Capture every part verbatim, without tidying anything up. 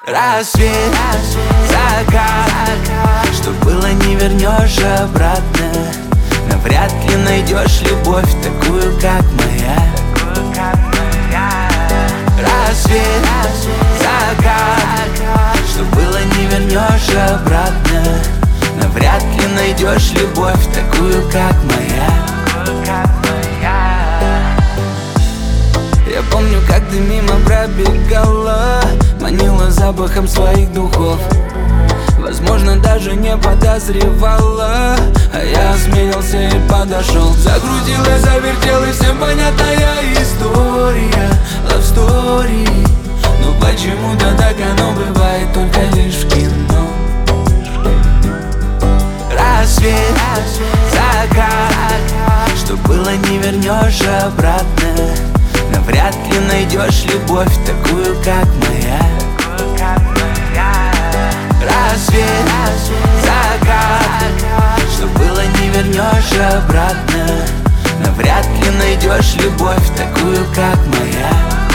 Рассвет, закат, что было не вернешь обратно. Но вряд ли найдешь любовь такую, как моя. Рассвет, закат, что было не вернешь обратно. Но вряд ли найдешь любовь такую, как моя. Я помню, как ты мимо пробегала, манила запахом своих духов. Возможно, даже не подозревала, а я осмелился и подошел. Закрутилась, завертелась, всем понятная история, love story. Но почему-то так оно бывает только лишь в кино. Рассвет, закат, что было не вернешь обратно. Но вряд ли найдешь любовь такую, как моя. Рассвет, закат, что было не вернешь обратно. Но вряд ли найдешь любовь такую, как моя.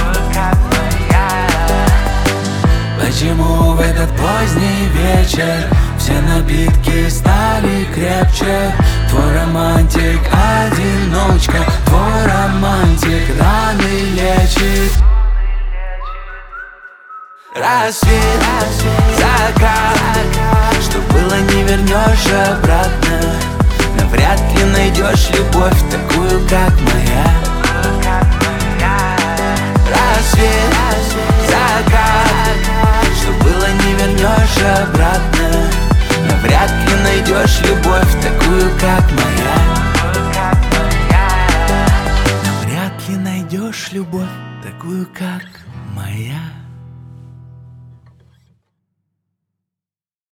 Почему в этот поздний вечер все напитки стали крепче? Твой романтик одиночка, твой романтик раны лечит. Рассвет, закат, что было не вернешь обратно. Но вряд ли найдешь любовь такую, как моя. Рассвет, закат, что было не вернешь обратно. Но вряд ли найдешь любовь такую, как моя. Но вряд ли найдешь любовь такую, как моя.